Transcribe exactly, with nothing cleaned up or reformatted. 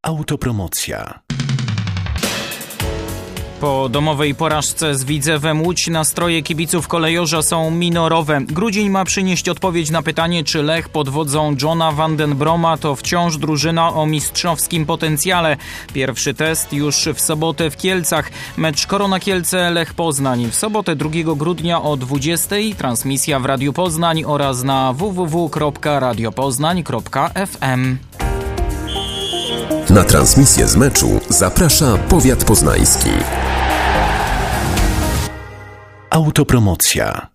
Autopromocja. Po domowej porażce z Widzewem Łódź nastroje kibiców Kolejorza są minorowe. Grudzień ma przynieść odpowiedź na pytanie, czy Lech pod wodzą Johna van den Broma to wciąż drużyna o mistrzowskim potencjale. Pierwszy test już w sobotę w Kielcach. Mecz Korona Kielce Lech Poznań. W sobotę drugiego grudnia o dwudziestej. Transmisja w Radiu Poznań oraz na w w w kropka radio poznań kropka f m. Na transmisję z meczu zaprasza Powiat Poznański. Autopromocja.